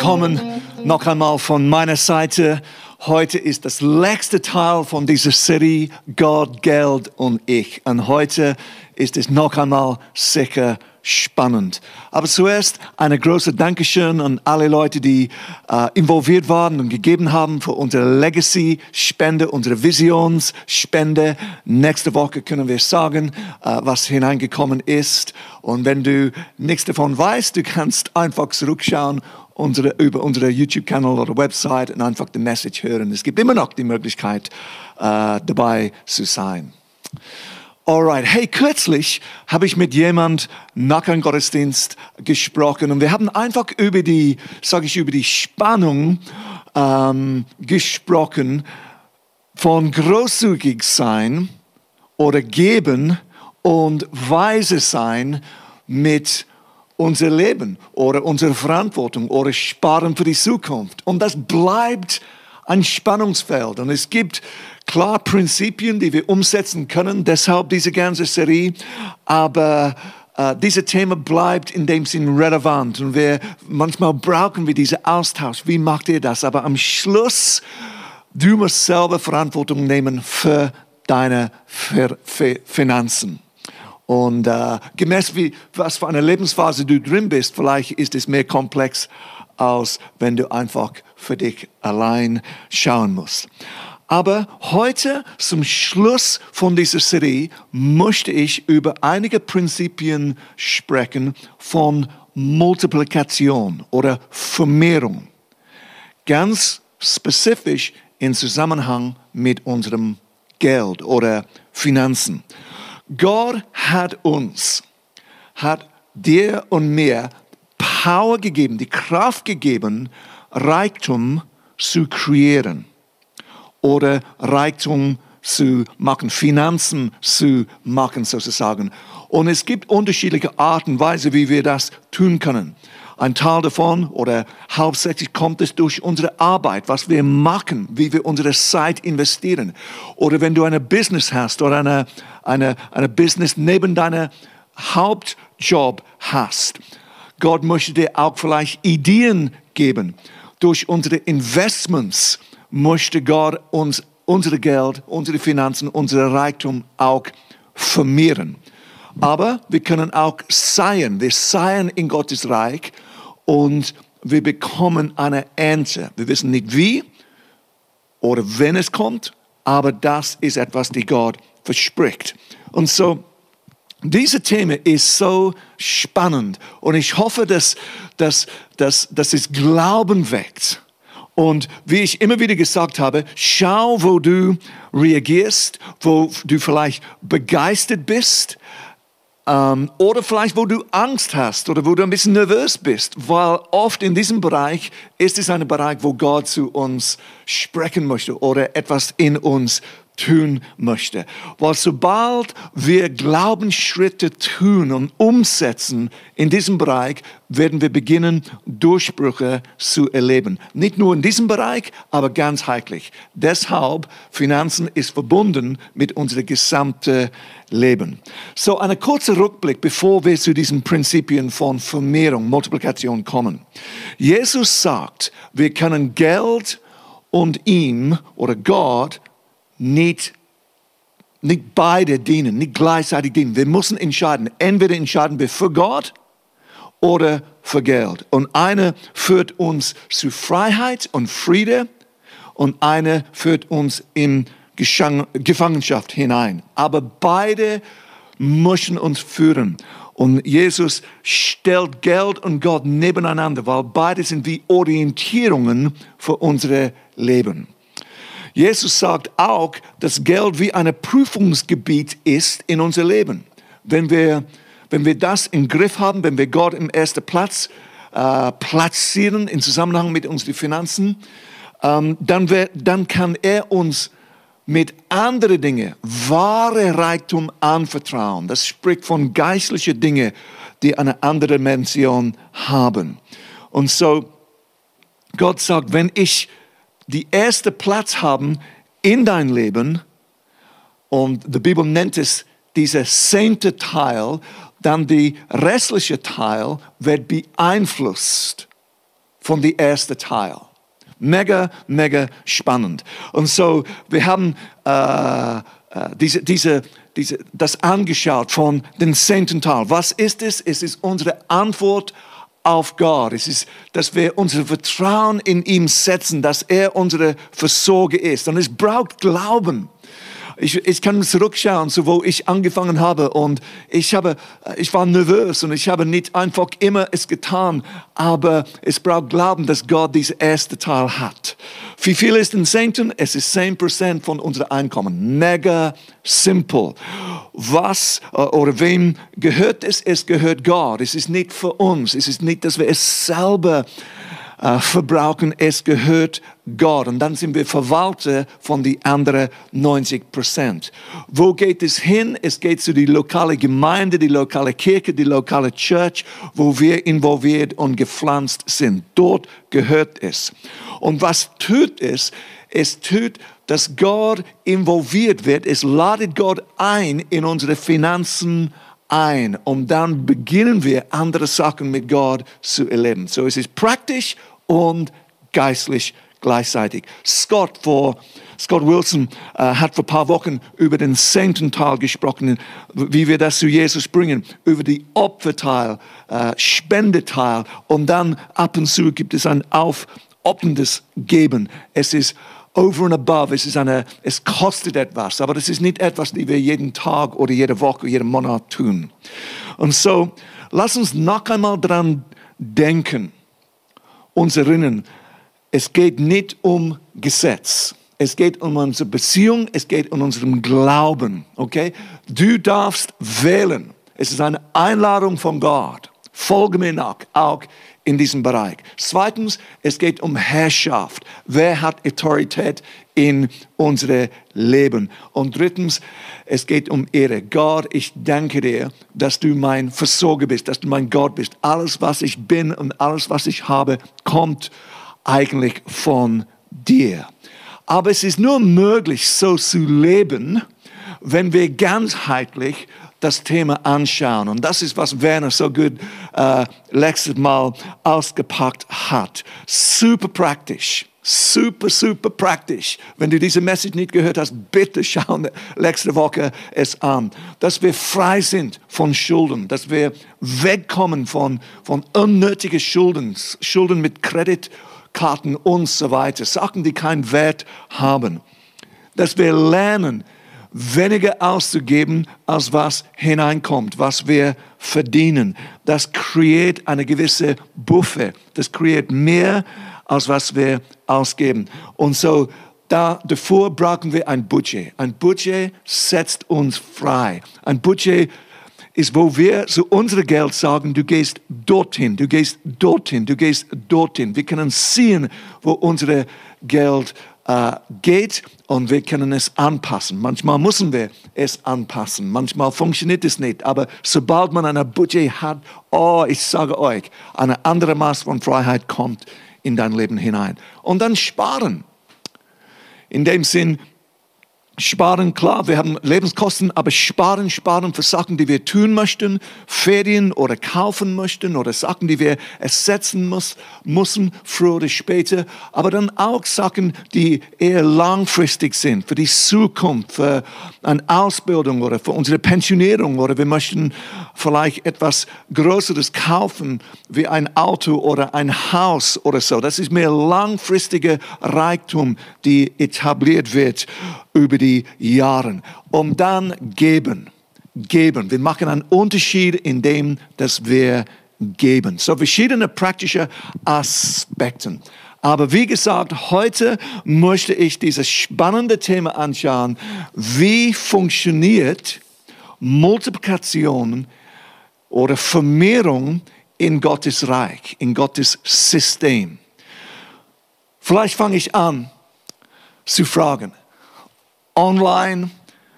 willkommen noch einmal von meiner Seite. Heute ist das letzte Teil von dieser Serie Gott, Geld und ich. Und heute ist es noch einmal sicher spannend. Aber zuerst eine große Dankeschön an alle Leute, die involviert waren und gegeben haben für unsere Legacy-Spende, unsere Visionsspende. Nächste Woche können wir sagen, was hineingekommen ist. Und wenn du nichts davon weißt, du kannst einfach zurückschauen über unsere YouTube-Kanal oder Website und einfach die Message hören. Es gibt immer noch die Möglichkeit, dabei zu sein. Alright, hey, kürzlich habe ich mit jemand nach einem Gottesdienst gesprochen und wir haben einfach über die Spannung gesprochen von großzügig sein oder geben und weise sein mit unser Leben oder unsere Verantwortung oder Sparen für die Zukunft. Und das bleibt ein Spannungsfeld. Und es gibt klar Prinzipien, die wir umsetzen können, deshalb diese ganze Serie. Aber dieses Thema bleibt in dem Sinn relevant. Und manchmal brauchen wir diesen Austausch. Wie macht ihr das? Aber am Schluss, du musst selber Verantwortung nehmen für deine Finanzen. Und gemäß was für eine Lebensphase du drin bist, vielleicht ist es mehr komplex, als wenn du einfach für dich allein schauen musst. Aber heute zum Schluss von dieser Serie möchte ich über einige Prinzipien sprechen von Multiplikation oder Vermehrung. Ganz spezifisch in Zusammenhang mit unserem Geld oder Finanzen. Gott hat dir und mir Power gegeben, die Kraft gegeben, Reichtum zu kreieren oder Reichtum zu machen, Finanzen zu machen sozusagen. Und es gibt unterschiedliche Arten und Weisen, wie wir das tun können. Ein Teil davon oder hauptsächlich kommt es durch unsere Arbeit, was wir machen, wie wir unsere Zeit investieren. Oder wenn du eine Business hast oder eine Business neben deiner Hauptjob hast. Gott möchte dir auch vielleicht Ideen geben. Durch unsere Investments möchte Gott uns unser Geld, unsere Finanzen, unser Reichtum auch vermehren. Aber wir können auch säen. Wir säen in Gottes Reich und wir bekommen eine Ernte. Wir wissen nicht wie oder wenn es kommt, aber das ist etwas, das Gott verspricht. Und so, dieses Thema ist so spannend und ich hoffe, dass es Glauben weckt. Und wie ich immer wieder gesagt habe, schau, wo du reagierst, wo du vielleicht begeistert bist, oder vielleicht, wo du Angst hast oder wo du ein bisschen nervös bist, weil oft in diesem Bereich ist es ein Bereich, wo Gott zu uns sprechen möchte oder etwas in uns tun möchte. Weil sobald wir Glaubensschritte tun und umsetzen in diesem Bereich, werden wir beginnen, Durchbrüche zu erleben. Nicht nur in diesem Bereich, aber ganzheitlich. Deshalb, Finanzen ist verbunden mit unserem gesamten Leben. So, ein kurzer Rückblick, bevor wir zu diesen Prinzipien von Vermehrung, Multiplikation kommen. Jesus sagt, wir können Geld und ihm oder Gott nicht beide dienen, nicht gleichzeitig dienen. Wir müssen entscheiden. Entweder entscheiden wir für Gott oder für Geld. Und eine führt uns zu Freiheit und Friede und eine führt uns in Gefangenschaft hinein. Aber beide müssen uns führen. Und Jesus stellt Geld und Gott nebeneinander, weil beide sind wie Orientierungen für unser Leben. Jesus sagt auch, dass Geld wie ein Prüfungsgebiet ist in unser Leben. Wenn wir das im Griff haben, wenn wir Gott im ersten Platz platzieren im Zusammenhang mit unseren Finanzen, dann kann er uns mit anderen Dingen wahre Reichtum anvertrauen. Das spricht von geistlichen Dingen, die eine andere Dimension haben. Und so, Gott sagt, wenn ich die erste Platz haben in dein Leben, und die Bibel nennt es dieser 10. Teil, dann die restliche Teil wird beeinflusst von dem ersten Teil. Mega, mega spannend. Und so, wir haben das angeschaut von dem 10. Teil. Was ist es? Es ist unsere Antwort auf Gott. Es ist, dass wir unser Vertrauen in ihm setzen, dass er unsere Versorger ist. Und es braucht Glauben. Ich kann zurückschauen, so wo ich angefangen habe, und ich war nervös und ich habe nicht einfach immer es getan, aber es braucht Glauben, dass Gott diesen ersten Teil hat. Wie viel ist ein Zehnten? Es ist 10% von unserem Einkommen. Mega simpel. Was oder wem gehört es? Es gehört Gott. Es ist nicht für uns. Es ist nicht, dass wir es selber verbrauchen, es gehört Gott. Und dann sind wir Verwalter von den anderen 90%. Wo geht es hin? Es geht zu der lokalen Gemeinde, die lokale Kirche, die lokale Church, wo wir involviert und gepflanzt sind. Dort gehört es. Und was tut es? Es tut, dass Gott involviert wird. Es ladet Gott ein in unsere Finanzen ein, und dann beginnen wir, andere Sachen mit Gott zu erleben. So, es ist praktisch und geistlich gleichzeitig. Scott Wilson hat vor ein paar Wochen über den 10. Teil gesprochen, wie wir das zu Jesus bringen, über die Opferteil, Spendeteil, und dann ab und zu gibt es ein aufopferndes Geben. Es ist over and above, es kostet etwas, aber das ist nicht etwas, das wir jeden Tag oder jede Woche, jeden Monat tun. Und so, lass uns noch einmal dran denken, uns erinnern, es geht nicht um Gesetz. Es geht um unsere Beziehung, es geht um unseren Glauben, okay? Du darfst wählen. Es ist eine Einladung von Gott. Folge mir nach, auch in diesem Bereich. Zweitens, es geht um Herrschaft. Wer hat Autorität in unserem Leben? Und drittens, es geht um Ehre. Gott, ich danke dir, dass du mein Versorger bist, dass du mein Gott bist. Alles, was ich bin und alles, was ich habe, kommt eigentlich von dir. Aber es ist nur möglich, so zu leben, wenn wir ganzheitlich das Thema anschauen. Und das ist, was Werner so gut letztes Mal ausgepackt hat. Super praktisch. Super, super praktisch. Wenn du diese Message nicht gehört hast, bitte schau nächste Woche es an. Dass wir frei sind von Schulden. Dass wir wegkommen von unnötigen Schulden. Schulden mit Kreditkarten und so weiter. Sachen, die keinen Wert haben. Dass wir lernen, weniger auszugeben, als was hineinkommt, was wir verdienen. Das kreiert eine gewisse Buffer. Das kreiert mehr, als was wir ausgeben. Und so, davor brauchen wir ein Budget. Ein Budget setzt uns frei. Ein Budget ist, wo wir zu unserem Geld sagen, du gehst dorthin, du gehst dorthin, du gehst dorthin. Wir können sehen, wo unser Geld geht, und wir können es anpassen. Manchmal müssen wir es anpassen. Manchmal funktioniert es nicht. Aber sobald man ein Budget hat, ich sage euch, eine andere Maß von Freiheit kommt in dein Leben hinein. Und dann sparen. In dem Sinn, sparen, klar, wir haben Lebenskosten, aber sparen für Sachen, die wir tun möchten, Ferien oder kaufen möchten oder Sachen, die wir ersetzen müssen, früher oder später, aber dann auch Sachen, die eher langfristig sind, für die Zukunft, für eine Ausbildung oder für unsere Pensionierung, oder wir möchten vielleicht etwas Größeres kaufen, wie ein Auto oder ein Haus oder so. Das ist mehr langfristiger Reichtum, die etabliert wird über die Jahre. Und dann geben. Wir machen einen Unterschied in dem, dass wir geben. So verschiedene praktische Aspekte. Aber wie gesagt, heute möchte ich dieses spannende Thema anschauen. Wie funktioniert Multiplikation oder Vermehrung in Gottes Reich, in Gottes System? Vielleicht fange ich an zu fragen. Online,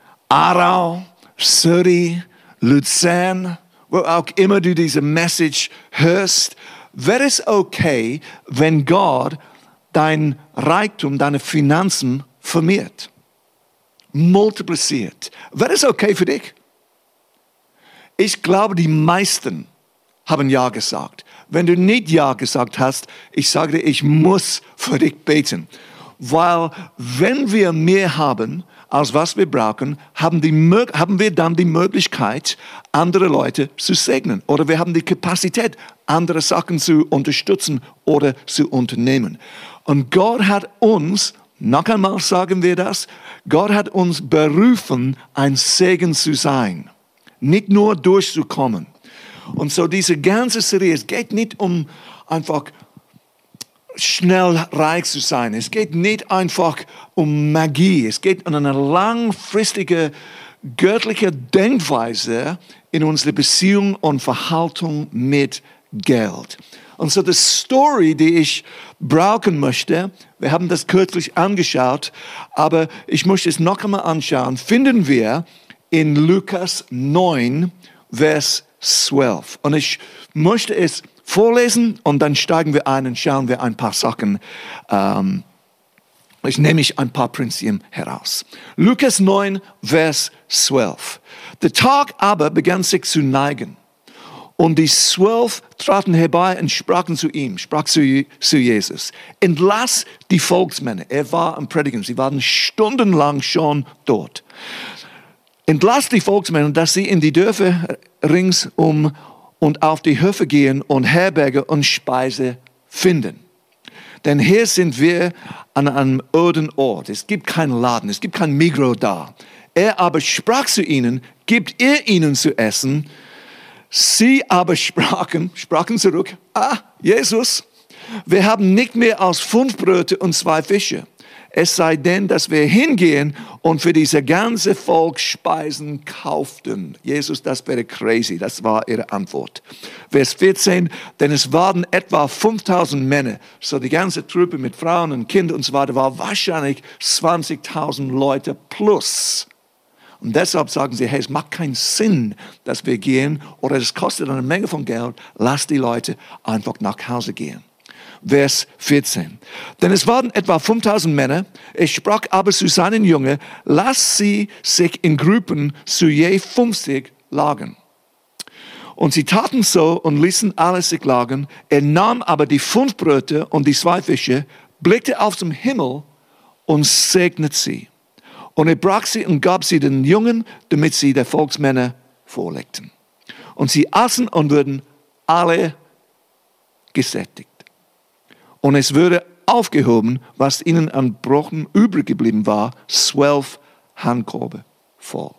Aarau, Surrey, Luzern, wo auch immer du diese Message hörst, wäre es okay, wenn Gott dein Reichtum, deine Finanzen vermehrt, multipliziert? Wäre es okay für dich? Ich glaube, die meisten haben Ja gesagt. Wenn du nicht Ja gesagt hast, ich sage dir, ich muss für dich beten. Weil wenn wir mehr haben, als was wir brauchen, haben wir dann die Möglichkeit, andere Leute zu segnen. Oder wir haben die Kapazität, andere Sachen zu unterstützen oder zu unternehmen. Und Gott hat uns, noch einmal sagen wir das, Gott hat uns berufen, ein Segen zu sein. Nicht nur durchzukommen. Und so diese ganze Serie, es geht nicht um einfach schnell reich zu sein. Es geht nicht einfach um Magie. Es geht um eine langfristige göttliche Denkweise in unserer Beziehung und Verhaltung mit Geld. Und so die Story, die ich brauchen möchte, wir haben das kürzlich angeschaut, aber ich möchte es noch einmal anschauen, finden wir in Lukas 9, Vers 12. Und ich möchte es vorlesen und dann steigen wir ein und schauen wir ein paar Sachen. Ich nehme ein paar Prinzipien heraus. Lukas 9, Vers 12. Der Tag aber begann sich zu neigen. Und die 12 traten herbei und sprachen zu ihm, sprach zu Jesus. Entlass die Volksmänner. Er war am Predigen. Sie waren stundenlang schon dort. Entlass die Volksmänner, dass sie in die Dörfer ringsum und auf die Höfe gehen und Herberge und Speise finden. Denn hier sind wir an einem öden Ort. Es gibt keinen Laden, es gibt kein Migros da. Er aber sprach zu ihnen, gebt ihr ihnen zu essen. Sie aber sprachen zurück, Jesus, wir haben nicht mehr als 5 Brote und 2 Fische. Es sei denn, dass wir hingehen und für diese ganze Volk Speisen kauften. Jesus, das wäre crazy. Das war ihre Antwort. Vers 14, denn es waren etwa 5000 Männer. So die ganze Truppe mit Frauen und Kindern und so weiter war wahrscheinlich 20.000 Leute plus. Und deshalb sagen sie, hey, es macht keinen Sinn, dass wir gehen oder es kostet eine Menge von Geld. Lass die Leute einfach nach Hause gehen. Vers 14. Denn es waren etwa 5000 Männer. Er sprach aber zu seinen Jüngern, lass sie sich in Gruppen zu je 50 lagern. Und sie taten so und ließen alle sich lagern. Er nahm aber die 5 Brote und die 2 Fische, blickte auf zum Himmel und segnete sie. Und er brach sie und gab sie den Jungen, damit sie der Volksmänner vorlegten. Und sie aßen und wurden alle gesättigt. Und es wurde aufgehoben, was ihnen an Brocken übrig geblieben war, 12 Handkörbe voll.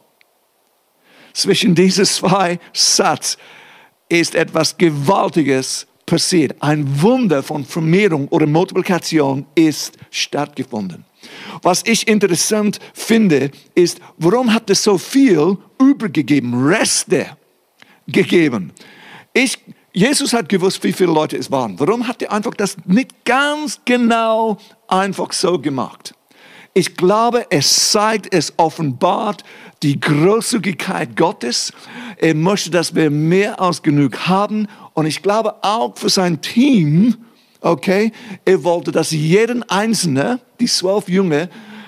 Zwischen diesen 2 Sätzen ist etwas Gewaltiges passiert. Ein Wunder von Vermehrung oder Multiplikation ist stattgefunden. Was ich interessant finde, ist, warum hat es so viel übrig gegeben, Reste gegeben? Jesus hat gewusst, wie viele Leute es waren. Warum hat er einfach das nicht ganz genau einfach so gemacht? Ich glaube, es zeigt, es offenbart die Großzügigkeit Gottes. Er möchte, dass wir mehr als genug haben. Und ich glaube auch für sein Team, okay, er wollte, dass jeden Einzelne, die 12 Jünger,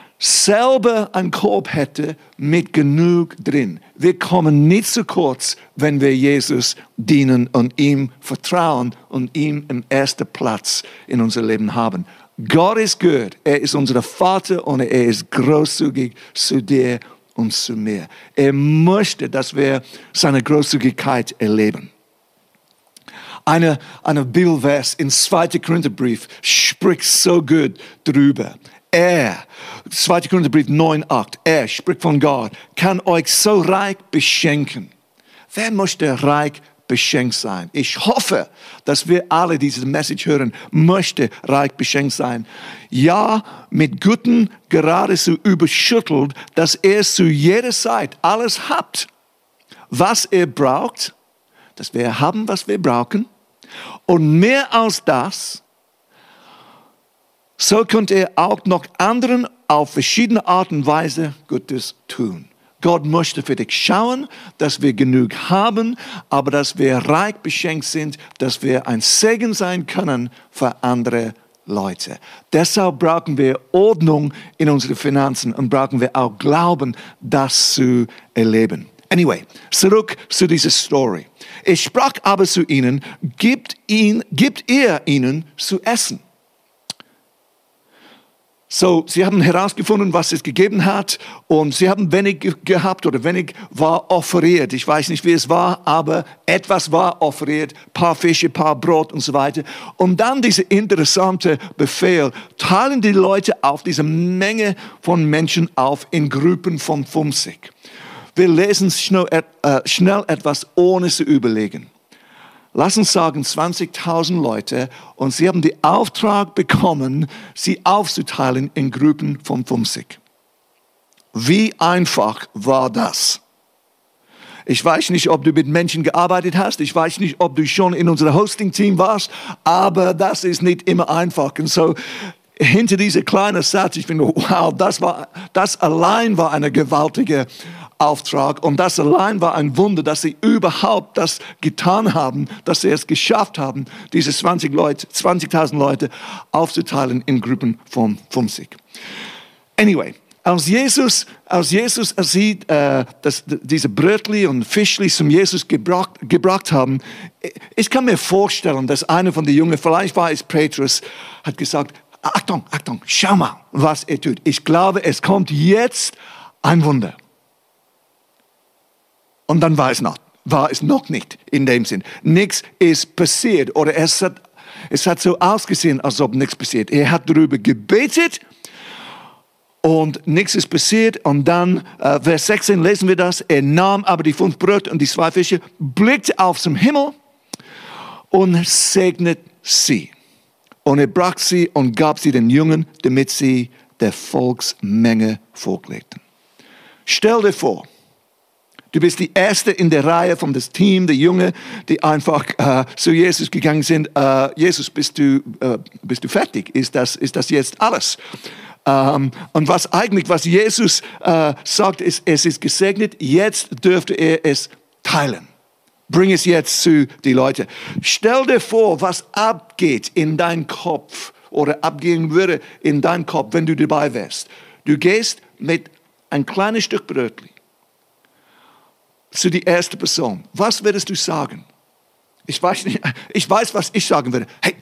selber einen Korb hätte mit genug drin. Wir kommen nicht zu kurz, wenn wir Jesus dienen und ihm vertrauen und ihm im ersten Platz in unser Leben haben. Gott ist gut. Er ist unser Vater und er ist großzügig zu dir und zu mir. Er möchte, dass wir seine Großzügigkeit erleben. Eine Bibelvers in 2. Korintherbrief spricht so gut drüber. 2. Korintherbrief 9,8, er spricht von Gott, kann euch so reich beschenken. Wer möchte reich beschenkt sein? Ich hoffe, dass wir alle diese Message hören, möchte reich beschenkt sein. Ja, mit Guten geradezu überschüttelt, dass er zu jeder Zeit alles hat, was er braucht, dass wir haben, was wir brauchen. Und mehr als das, so könnte er auch noch anderen auf verschiedene Art und Weise Gutes tun. Gott möchte für dich schauen, dass wir genug haben, aber dass wir reich beschenkt sind, dass wir ein Segen sein können für andere Leute. Deshalb brauchen wir Ordnung in unseren Finanzen und brauchen wir auch Glauben, das zu erleben. Anyway, zurück zu dieser Story. Er sprach aber zu ihnen, gibt ihr ihnen zu essen. So, sie haben herausgefunden, was es gegeben hat, und sie haben wenig gehabt oder wenig war offeriert. Ich weiß nicht, wie es war, aber etwas war offeriert, paar Fische, paar Brot und so weiter. Und dann dieser interessante Befehl, teilen die Leute auf diese Menge von Menschen auf in Gruppen von 50. Wir lesen schnell etwas, ohne zu überlegen. Lass uns sagen 20.000 Leute, und sie haben den Auftrag bekommen, sie aufzuteilen in Gruppen von 50. Wie einfach war das? Ich weiß nicht, ob du mit Menschen gearbeitet hast, ich weiß nicht, ob du schon in unserem Hosting-Team warst, aber das ist nicht immer einfach. Und so hinter diesem kleinen Satz, ich finde, wow, das allein war eine gewaltige Auftrag, und das allein war ein Wunder, dass sie überhaupt das getan haben, dass sie es geschafft haben, diese 20.000 Leute aufzuteilen in Gruppen von 50. Anyway, als Jesus sieht, dass diese Brötli und Fischli zum Jesus gebracht haben, ich kann mir vorstellen, dass einer von den Jungen, vielleicht war es Petrus, hat gesagt, Achtung, schau mal, was er tut. Ich glaube, es kommt jetzt ein Wunder. Und dann war es noch nicht in dem Sinn. Nichts ist passiert, oder es hat so ausgesehen, als ob nichts passiert. Er hat darüber gebetet und nichts ist passiert. Und dann, Vers 16 lesen wir das. Er nahm aber die 5 Brote und die 2 Fische, blickte auf zum Himmel und segnet sie. Und er brach sie und gab sie den Jungen, damit sie der Volksmenge vorlegten. Stell dir vor, du bist die Erste in der Reihe von das Team, der Jungen, die einfach zu Jesus gegangen sind. Jesus, bist du fertig? Ist das jetzt alles? Und was Jesus sagt, ist, es ist gesegnet, jetzt dürfte er es teilen. Bring es jetzt zu den Leuten. Stell dir vor, was abgeht in deinem Kopf oder abgehen würde in deinem Kopf, wenn du dabei wärst. Du gehst mit ein kleines Stück Brötli zu der ersten Person. Was würdest du sagen? Ich weiß, was ich sagen würde. Hey,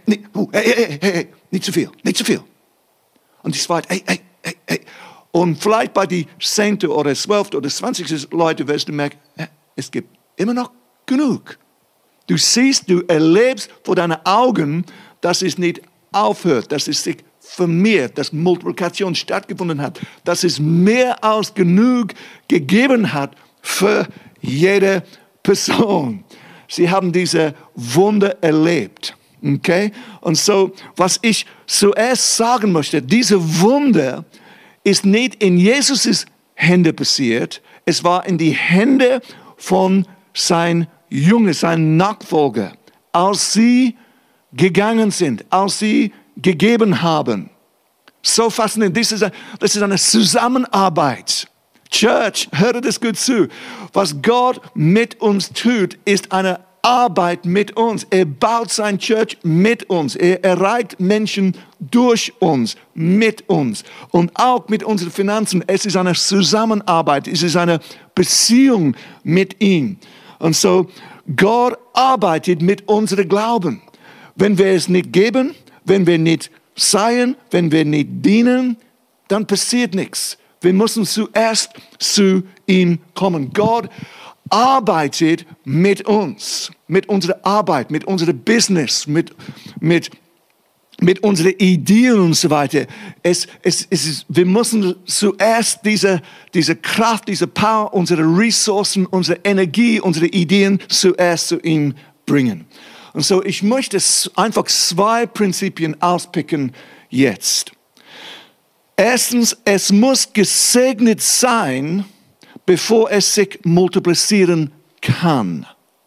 nicht zu viel. Und die zweite, hey. Und vielleicht bei die 10. oder 12. oder 20. Leute wirst du merken, es gibt immer noch genug. Du siehst, du erlebst vor deinen Augen, dass es nicht aufhört, dass es sich vermehrt, dass Multiplikation stattgefunden hat, dass es mehr als genug gegeben hat für jede Person. Sie haben diese Wunder erlebt. Okay? Und so, was ich zuerst sagen möchte, diese Wunder ist nicht in Jesus' Hände passiert, es war in die Hände von seinen Jungen, seinen Nachfolger, als sie gegangen sind, als sie gegeben haben. So faszinierend, das ist eine Zusammenarbeit. Church, hört das gut zu. Was Gott mit uns tut, ist eine Arbeit mit uns. Er baut sein Church mit uns. Er erreicht Menschen durch uns, mit uns. Und auch mit unseren Finanzen. Es ist eine Zusammenarbeit. Es ist eine Beziehung mit ihm. Und so, Gott arbeitet mit unserem Glauben. Wenn wir es nicht geben, wenn wir nicht seien, wenn wir nicht dienen, dann passiert nichts. Wir müssen zuerst zu ihm kommen. Gott arbeitet mit uns, mit unserer Arbeit, mit unserem Business, mit unseren Ideen und so weiter. Wir müssen zuerst diese Kraft, diese Power, unsere Ressourcen, unsere Energie, unsere Ideen zuerst zu ihm bringen. Und so, ich möchte einfach 2 Prinzipien auspicken jetzt. Erstens, es muss gesegnet sein, bevor es sich multiplizieren kann.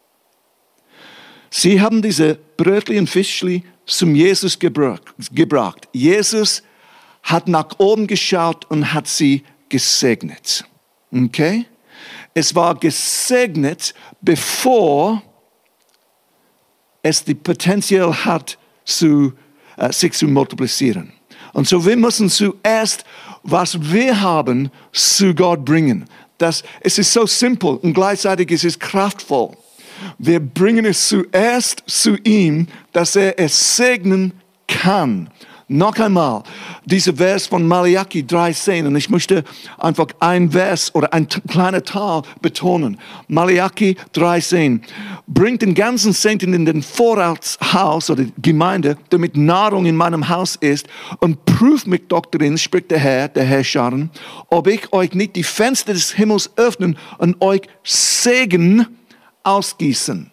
Sie haben diese Brötli und Fischli zum Jesus gebracht. Jesus hat nach oben geschaut und hat sie gesegnet. Okay? Es war gesegnet, bevor es die Potenzial hat, sich zu multiplizieren. Und so, wir müssen zuerst, was wir haben, zu Gott bringen. Es ist so simpel und gleichzeitig ist es kraftvoll. Wir bringen es zuerst zu ihm, dass er es segnen kann. Noch einmal, dieser Vers von Malachi 3,10, und ich möchte einfach ein Vers oder ein kleiner Teil betonen. Malachi 3,10, bringt den ganzen Zehnten in den Vorratshaus oder Gemeinde, damit Nahrung in meinem Haus ist, und prüft mich doch darin, spricht der Herrscher, ob ich euch nicht die Fenster des Himmels öffnen und euch Segen ausgießen.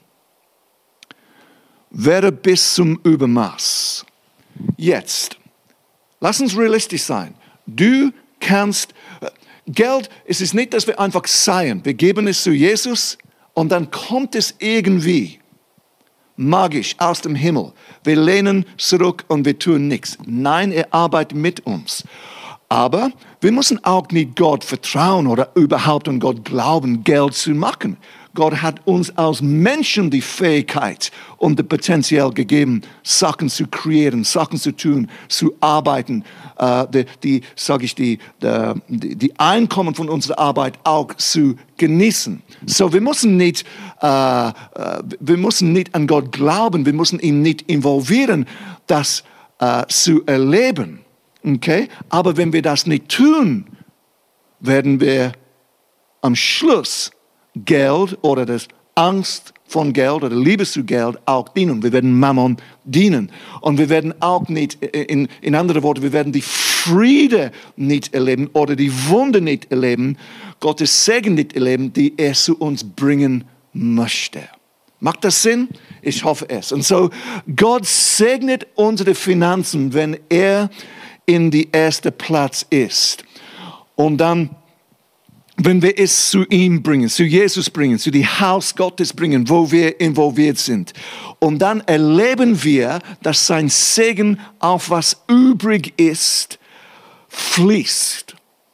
Werde bis zum Übermaß. Jetzt, lass uns realistisch sein. Du kannst, Geld, es ist nicht, dass wir einfach seien. Wir geben es zu Jesus und dann kommt es irgendwie magisch aus dem Himmel. Wir lehnen zurück und wir tun nichts. Nein, er arbeitet mit uns. Aber wir müssen auch nicht Gott vertrauen oder überhaupt an Gott glauben, Geld zu machen. Gott hat uns als Menschen die Fähigkeit und das Potenzial gegeben, Sachen zu kreieren, Sachen zu tun, zu arbeiten, die Einkommen von unserer Arbeit auch zu genießen. So, wir müssen nicht an Gott glauben, wir müssen ihn nicht involvieren, das zu erleben. Okay? Aber wenn wir das nicht tun, werden wir am Schluss Geld oder das Angst von Geld oder Liebe zu Geld auch dienen. Wir werden Mammon dienen. Und wir werden auch nicht, in anderen Worten, wir werden die Friede nicht erleben oder die Wunder nicht erleben, Gottes Segen nicht erleben, die er zu uns bringen möchte. Macht das Sinn? Ich hoffe es. Und so, Gott segnet unsere Finanzen, wenn er in die erste Platz ist. Und dann, wenn wir es zu ihm bringen, zu Jesus bringen, zu dem Haus Gottes bringen, wo wir involviert sind. Und dann erleben wir, dass sein Segen auf was übrig ist, fließt.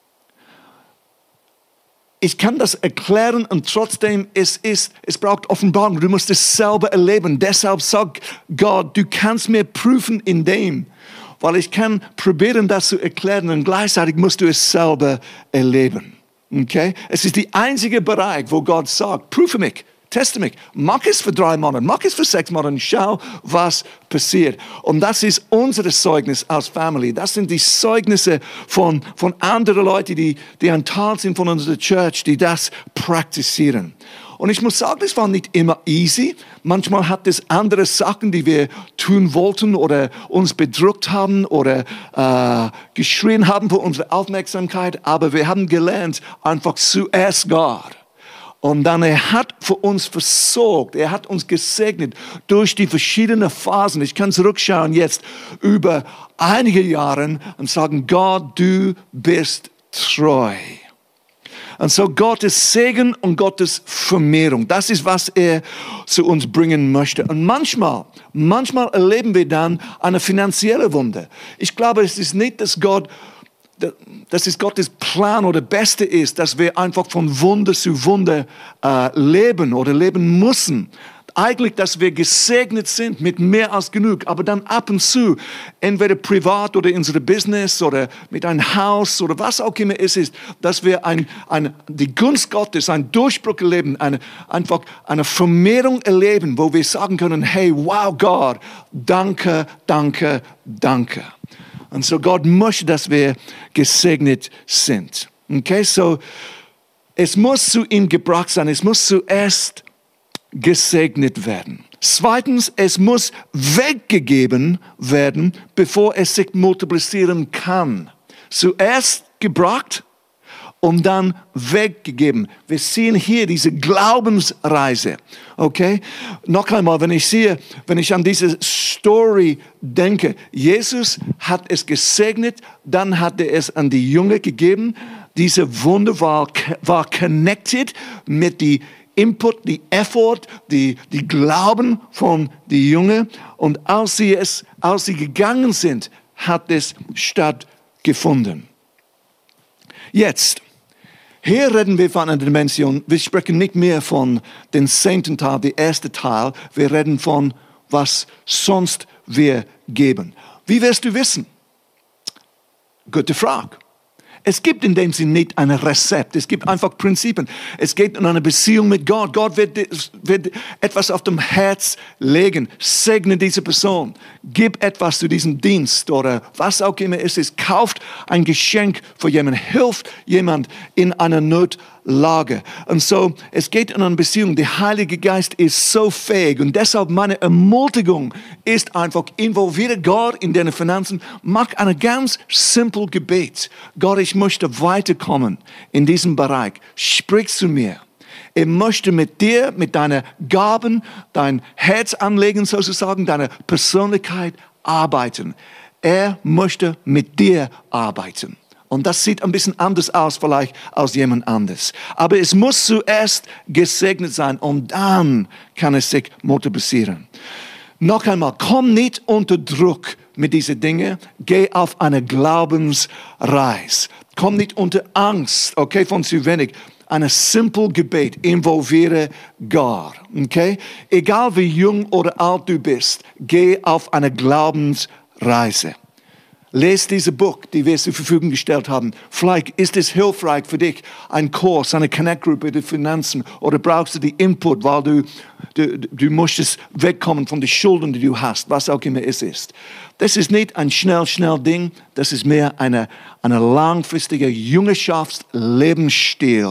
Ich kann das erklären und trotzdem, es braucht Offenbarung. Du musst es selber erleben. Deshalb sagt Gott, du kannst mir prüfen in dem, weil ich kann probieren, das zu erklären und gleichzeitig musst du es selber erleben. Okay? Es ist der einzige Bereich, wo Gott sagt, prüfe mich, teste mich, mach es für 3 Monate, mach es für 6 Monate und schau, was passiert. Und das ist unser Zeugnis als Family. Das sind die Zeugnisse von anderen Leuten, die ein Teil sind von unserer Church, die das praktizieren. Und ich muss sagen, es war nicht immer easy. Manchmal hat es andere Sachen, die wir tun wollten oder uns bedrückt haben oder geschrien haben für unsere Aufmerksamkeit. Aber wir haben gelernt, einfach zuerst Gott. Und dann er hat für uns versorgt, er hat uns gesegnet durch die verschiedenen Phasen. Ich kann zurückschauen jetzt über einige Jahre und sagen, Gott, du bist treu. Und so Gottes Segen und Gottes Vermehrung, das ist, was er zu uns bringen möchte. Und manchmal erleben wir dann eine finanzielle Wunder. Ich glaube, es ist nicht, dass es Gottes Plan oder Beste ist, dass wir einfach von Wunder zu Wunder leben oder leben müssen. Eigentlich, dass wir gesegnet sind mit mehr als genug, aber dann ab und zu, entweder privat oder in unserem Business oder mit einem Haus oder was auch immer es ist, dass wir die Gunst Gottes, einen Durchbruch erleben, einfach eine Vermehrung erleben, wo wir sagen können, hey, wow Gott, danke, danke, danke. Und so Gott möchte, dass wir gesegnet sind. Okay, so es muss zu ihm gebracht sein, es muss zuerst gesegnet werden. Zweitens, es muss weggegeben werden, bevor es sich multiplizieren kann. Zuerst gebracht und dann weggegeben. Wir sehen hier diese Glaubensreise. Okay? Noch einmal, wenn ich an diese Story denke, Jesus hat es gesegnet, dann hat er es an die Jünger gegeben. Diese Wunder war connected mit die Input, die Effort, die Glauben von den Jüngern. Und als sie gegangen sind, hat es stattgefunden. Jetzt, hier reden wir von einer Dimension, wir sprechen nicht mehr von dem 10. Teil, der erste Teil, wir reden von, was sonst wir geben. Wie wirst du wissen? Gute Frage. Es gibt in dem Sinne nicht ein Rezept. Es gibt einfach Prinzipien. Es geht um eine Beziehung mit Gott. Gott wird etwas auf dem Herz legen. Segne diese Person. Gib etwas zu diesem Dienst oder was auch immer es ist. Kauft ein Geschenk für jemanden. Hilft jemand in einer Notlage. Und so, es geht um eine Beziehung. Der Heilige Geist ist so fähig. Und deshalb meine Ermutigung ist einfach, involviere Gott in deine Finanzen. Mach ein ganz simples Gebet. Gott, ich möchte weiterkommen in diesem Bereich. Sprich zu mir. Ich möchte mit dir, mit deinen Gaben, dein Herz anlegen sozusagen, deine Persönlichkeit arbeiten. Er möchte mit dir arbeiten. Und das sieht ein bisschen anders aus vielleicht als jemand anderes. Aber es muss zuerst gesegnet sein und dann kann es sich multiplizieren. Noch einmal, komm nicht unter Druck mit diesen Dingen. Geh auf eine Glaubensreise. Komm nicht unter Angst, okay, von zu wenig. Ein simples Gebet, involviere Gott, okay? Egal wie jung oder alt du bist, geh auf eine Glaubensreise. Lies dieses Buch, die wir zur Verfügung gestellt haben. Vielleicht ist es hilfreich für dich, ein Kurs, eine Connect-Gruppe der Finanzen, oder brauchst du die Input, weil du möchtest wegkommen von den Schulden, die du hast, was auch immer es ist. Das ist nicht ein schnell Ding, das ist mehr eine langfristige Jüngerschafts-Lebensstil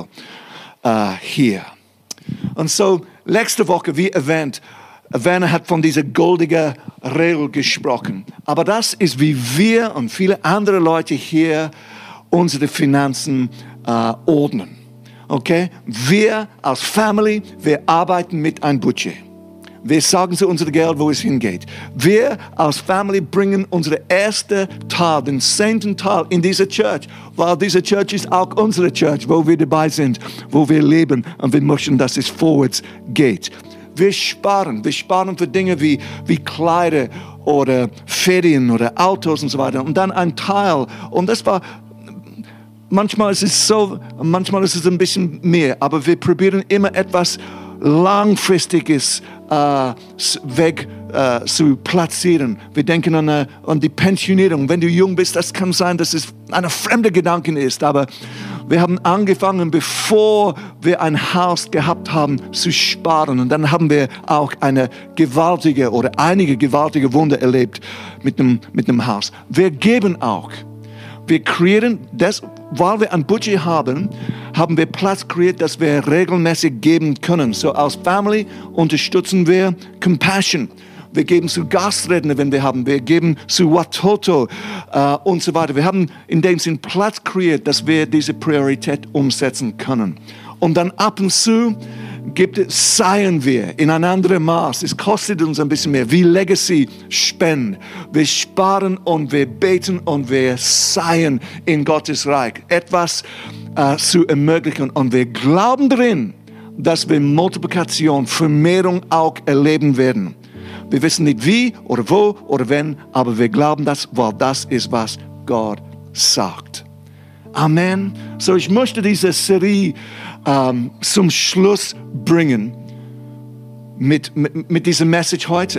hier. Und so, letzte Woche, wie erwähnt, Werner hat von dieser goldigen Regel gesprochen. Aber das ist, wie wir und viele andere Leute hier unsere Finanzen ordnen. Okay? Wir als Family, wir arbeiten mit einem Budget. Wir sagen zu unserem Geld, wo es hingeht. Wir als Family bringen unsere erste Teil, den 10. Teil in diese Church, weil diese Church ist auch unsere Church, wo wir dabei sind, wo wir leben und wir möchten, dass es vorwärts geht. Wir sparen für Dinge wie Kleider oder Ferien oder Autos und so weiter. Und dann ein Teil. Und das war, manchmal ist es so, manchmal ist es ein bisschen mehr. Aber wir probieren immer etwas Langfristiges weg zu platzieren. Wir denken an die Pensionierung. Wenn du jung bist, das kann sein, dass es ein fremder Gedanke ist. Aber wir haben angefangen, bevor wir ein Haus gehabt haben, zu sparen. Und dann haben wir auch einige gewaltige Wunder erlebt mit dem Haus. Wir geben auch. Wir kreieren das, weil wir ein Budget haben wir Platz kreiert, dass wir regelmäßig geben können. So als Family unterstützen wir Compassion. Wir geben zu Gastredner, wenn wir haben. Wir geben zu Watoto und so weiter. Wir haben in dem Sinn Platz kreiert, dass wir diese Priorität umsetzen können. Und dann ab und zu seien wir in ein anderes Maß. Es kostet uns ein bisschen mehr, wie Legacy Spend. Wir sparen und wir beten und wir seien in Gottes Reich. Etwas zu ermöglichen. Und wir glauben darin, dass wir Multiplikation, Vermehrung auch erleben werden. Wir wissen nicht wie oder wo oder wenn, aber wir glauben das, weil das ist, was Gott sagt. Amen. So, ich möchte diese Serie zum Schluss bringen mit dieser Message heute.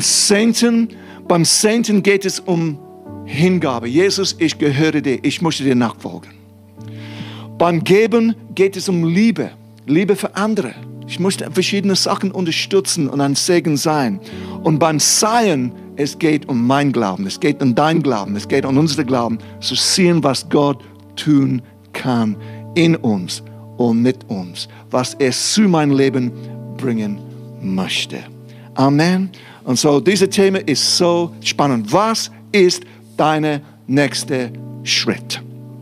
Beim 10. geht es um Hingabe. Jesus, ich gehöre dir, ich möchte dir nachfolgen. Beim Geben geht es um Liebe für andere. Ich möchte verschiedene Sachen unterstützen und ein Segen sein. Und beim Seien, es geht um mein Glauben, es geht um dein Glauben, es geht um unseren Glauben, zu sehen, was Gott tun kann in uns und mit uns, was er zu meinem Leben bringen möchte. Amen. Und so, dieses Thema ist so spannend. Was ist dein nächster Schritt?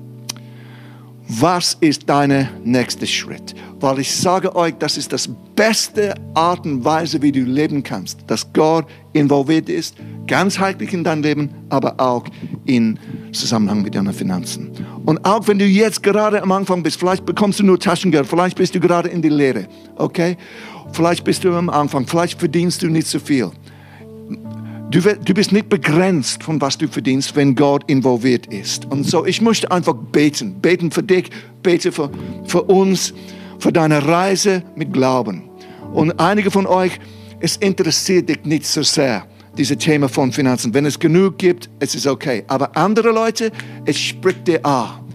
Was ist dein nächster Schritt? Weil ich sage euch, das ist das beste Art und Weise, wie du leben kannst. Dass Gott involviert ist, ganzheitlich in dein Leben, aber auch in Zusammenhang mit deinen Finanzen. Und auch wenn du jetzt gerade am Anfang bist, vielleicht bekommst du nur Taschengeld, vielleicht bist du gerade in die Lehre, okay? Vielleicht bist du am Anfang, vielleicht verdienst du nicht so viel. Du bist nicht begrenzt von was du verdienst, wenn Gott involviert ist. Und so, ich möchte einfach beten. Beten für dich, bete für uns, für deine Reise mit Glauben. Und einige von euch, es interessiert dich nicht so sehr, dieses Thema von Finanzen. Wenn es genug gibt, es ist okay. Aber andere Leute, es spricht dir an.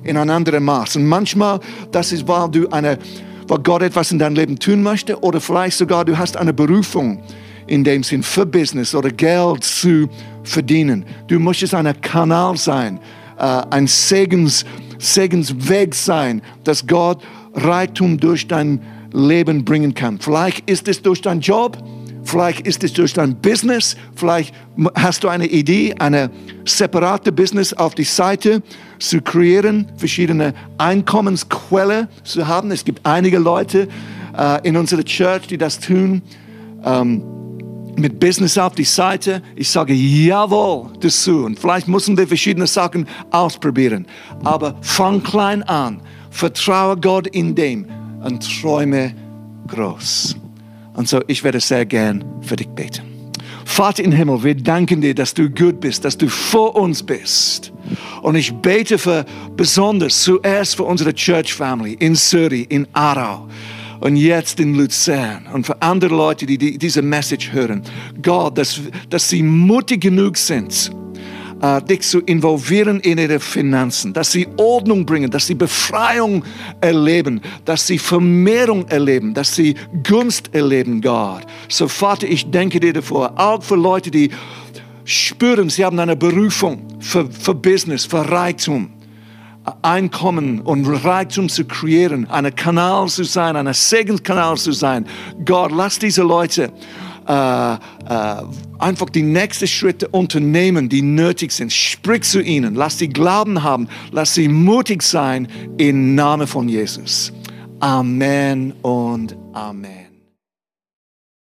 in ein anderes Maß. Und manchmal, das ist, weil Gott etwas in deinem Leben tun möchte, oder vielleicht sogar du hast eine Berufung in dem Sinn für Business oder Geld zu verdienen. Du möchtest ein Kanal sein, ein Segensweg sein, dass Gott Reichtum durch dein Leben bringen kann. Vielleicht ist es durch deinen Job, vielleicht ist es durch dein Business, vielleicht hast du eine Idee, eine separate Business auf die Seite zu kreieren, verschiedene Einkommensquellen zu haben. Es gibt einige Leute in unserer Church, die das tun, mit Business auf die Seite. Ich sage jawohl dazu. Und vielleicht müssen wir verschiedene Sachen ausprobieren. Aber fang klein an, vertraue Gott in dem und träume groß. Und so, ich werde sehr gern für dich beten. Vater im Himmel, wir danken dir, dass du gut bist, dass du vor uns bist. Und ich bete besonders zuerst für unsere Church Family in Zürich, in Aarau und jetzt in Luzern und für andere Leute, die diese Message hören. Gott, dass sie mutig genug sind, dich zu involvieren in ihre Finanzen, dass sie Ordnung bringen, dass sie Befreiung erleben, dass sie Vermehrung erleben, dass sie Gunst erleben, Gott. So Vater, ich denke dir davor, auch für Leute, die spüren, sie haben eine Berufung für Business, für Reichtum, Einkommen und Reichtum zu kreieren, ein Kanal zu sein, ein Segenskanal zu sein. Gott, lass diese Leute einfach die nächsten Schritte unternehmen, die nötig sind. Sprich zu ihnen, lass sie Glauben haben, lass sie mutig sein im Namen von Jesus. Amen und Amen.